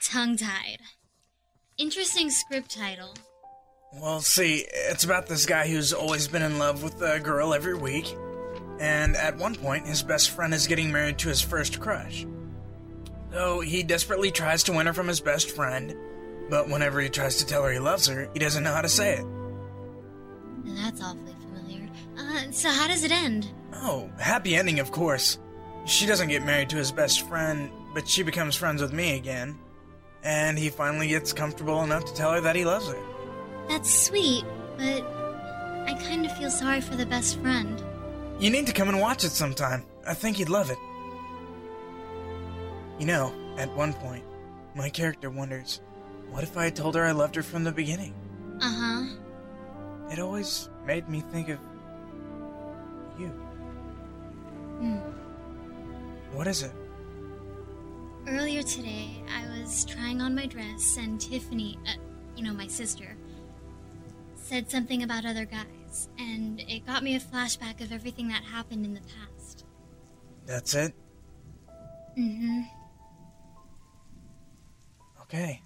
Tongue-tied. Interesting script title. Well, see, it's about this guy who's always been in love with a girl every week, and at one point, his best friend is getting married to his first crush. So he desperately tries to win her from his best friend, but whenever he tries to tell her he loves her, he doesn't know how to say it. That's awfully familiar. So how does it end? Oh, happy ending, of course. She doesn't get married to his best friend, but she becomes friends with me again, and he finally gets comfortable enough to tell her that he loves her. That's sweet, but I kind of feel sorry for the best friend. You need to come and watch it sometime. I think you'd love it. You know, at one point, my character wonders, what if I had told her I loved her from the beginning? Uh-huh. It always made me think of you. What is it? Earlier today, I was trying on my dress, and Tiffany, my sister, said something about other guys, and it got me a flashback of everything that happened in the past. That's it? Mm-hmm. Okay.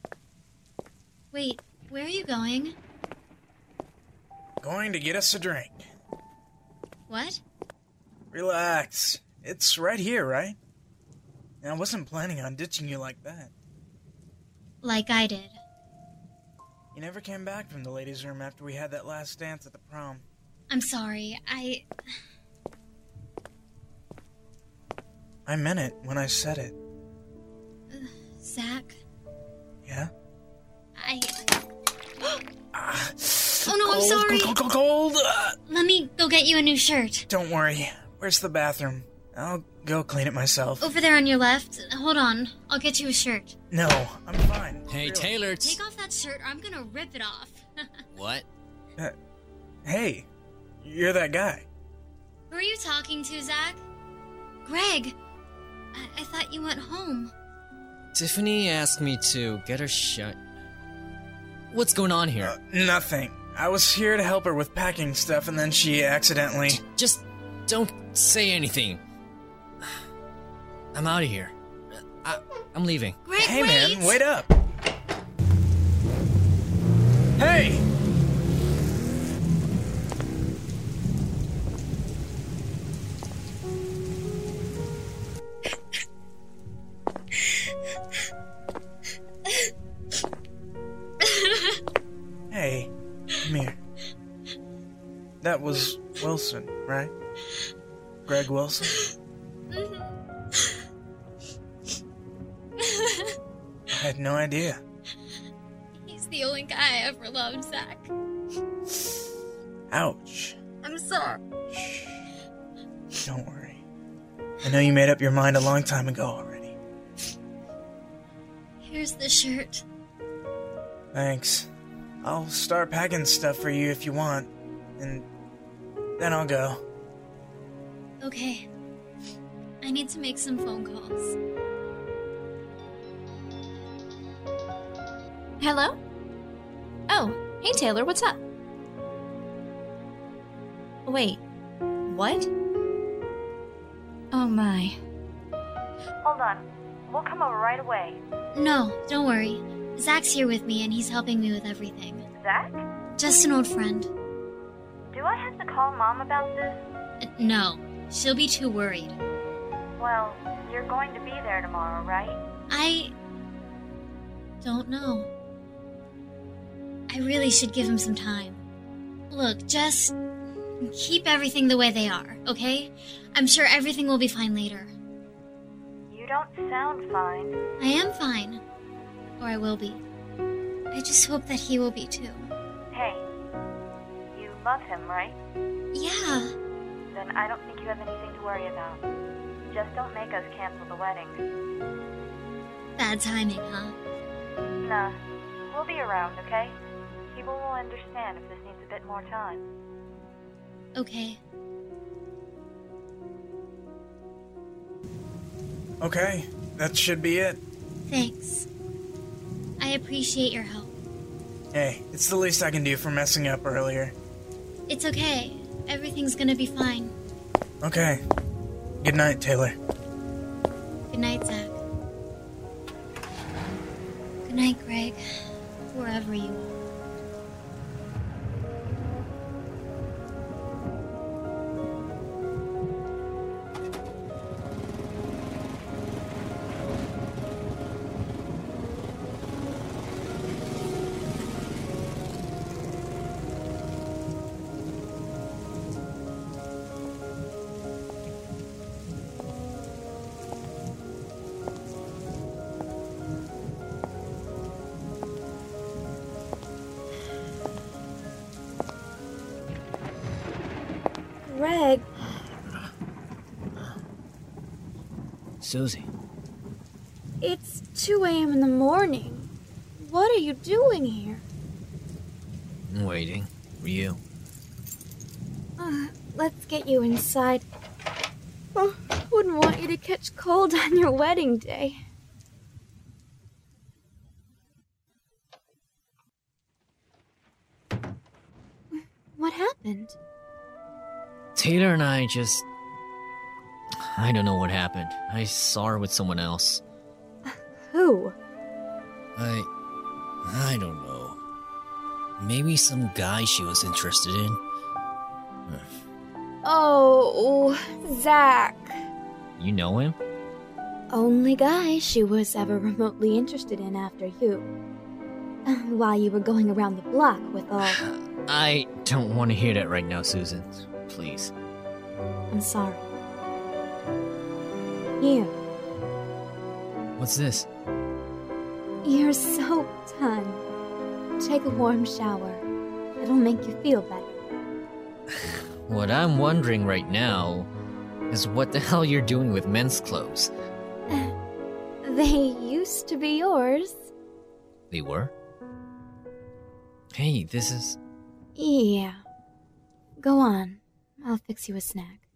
Wait, where are you going? Going to get us a drink. What? Relax. It's right here, right? I wasn't planning on ditching you like that. Like I did. You never came back from the ladies' room after we had that last dance at the prom. I'm sorry, I meant it when I said it. Zach? Yeah? Oh no, I'm sorry! Cold! Let me go get you a new shirt. Don't worry. Where's the bathroom? I'll go clean it myself. Over there on your left. Hold on. I'll get you a shirt. No, I'm fine. Hey, really. Taylor. Take off that shirt or I'm gonna rip it off. What? Hey, you're that guy. Who are you talking to, Zach? Greg. I thought you went home. Tiffany asked me to get her shut. What's going on here? Nothing. I was here to help her with packing stuff, and then she accidentally... Just don't say anything. I'm out of here. I'm leaving. Greg, Hey, wait! man, wait up! Hey! Hey, come here. That was Wilson, right? Greg Wilson? I had no idea. He's the only guy I ever loved, Zach. Ouch. I'm sorry. Shh. Don't worry. I know you made up your mind a long time ago already. Here's the shirt. Thanks. I'll start packing stuff for you if you want, and then I'll go. Okay. I need to make some phone calls. Hello? Oh, hey Taylor, what's up? Wait, what? Oh my. Hold on. We'll come over right away. No, don't worry. Zach's here with me and he's helping me with everything. Zach? Just an old friend. Do I have to call Mom about this? No, she'll be too worried. Well, you're going to be there tomorrow, right? I don't know. I really should give him some time. Look, just keep everything the way they are, okay? I'm sure everything will be fine later. You don't sound fine. I am fine. Or I will be. I just hope that he will be too. Hey, you love him, right? Yeah. Then I don't think you have anything to worry about. Just don't make us cancel the wedding. Bad timing, huh? Nah, we'll be around, okay? People will understand if this needs a bit more time. Okay. Okay, that should be it. Thanks. I appreciate your help. Hey, it's the least I can do for messing up earlier. It's okay. Everything's gonna be fine. Okay. Good night, Taylor. Good night, Zach. Good night, Greg. Wherever you are. Greg, Susie. it's 2 a.m. in the morning. What are you doing here? I'm waiting for you. Let's get you inside. Oh, wouldn't want you to catch cold on your wedding day. What happened? Taylor and I just... I don't know what happened. I saw her with someone else. Who? I don't know. Maybe some guy she was interested in. Oh, Zach. You know him? Only guy she was ever remotely interested in after you. While you were going around the block with all... I don't want to hear that right now, Susan. Please. I'm sorry. Here, What's this? you're soaked, hon. Take a warm shower. It'll make you feel better. What I'm wondering right now is what the hell you're doing with men's clothes. They used to be yours. They were? Hey, this is... Yeah. Go on. I'll fix you a snack.